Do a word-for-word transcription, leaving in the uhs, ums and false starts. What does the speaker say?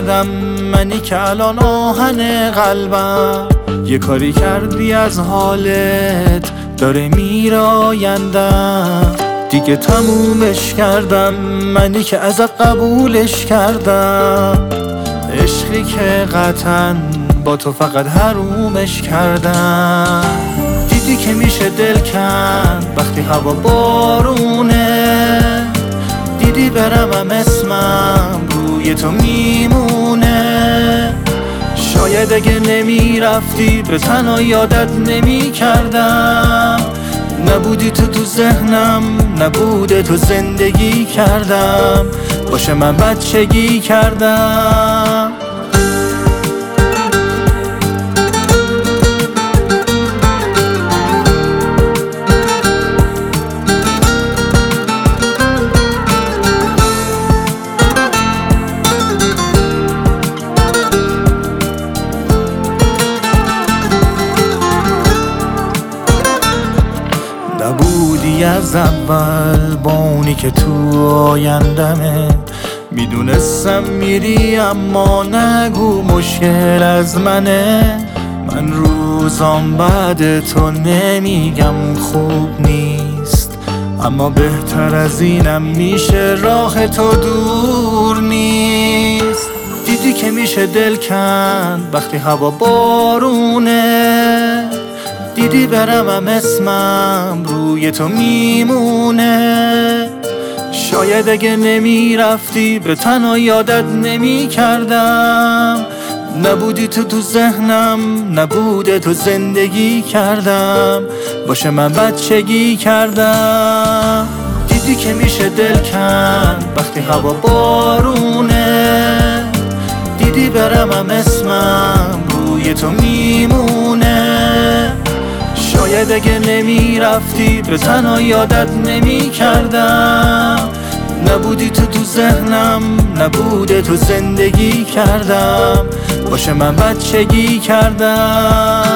کردم منی که الان آهن قلبم. یه کاری کردی از حالت داره میرایندم. دیگه تمومش کردم منی که ازت قبولش کردم. عشقی که قطعاً با تو فقط حرومش کردم. دیدی که میشه دل کند وقتی هوا بارونه. دیدی برمم اسمم روی تو میمونه. شاید اگه نمیرفتی به تنها یادت نمی کردم. نبودی تو تو ذهنم، نبوده تو زندگی کردم. باشه من بچگی کردم. نبودی از اول با اونی که تو آیندمه. میدونستم میری اما نگو مشکل از منه. من روزام بعد تو نمیگم خوب نیست، اما بهتر از اینم میشه راه تو دور نیست. دیدی که میشه دل کند وقتی هوا بارونه. دیدی برمم اسمم روی تو میمونه. شاید اگه نمیرفتی به تنها یادت نمی کردم. نبودی تو تو ذهنم، نبوده تو زندگی کردم. باشه من بچگی کردم. دیدی که میشه دل کند وقتی هوا بارونه. دیدی برمم اسمم روی تو میمونه. شاید اگه نمیرفتی به تنها یادت نمی کردم. نبودی تو تو ذهنم، نبوده تو زندگی کردم. باشه من بچگی کردم.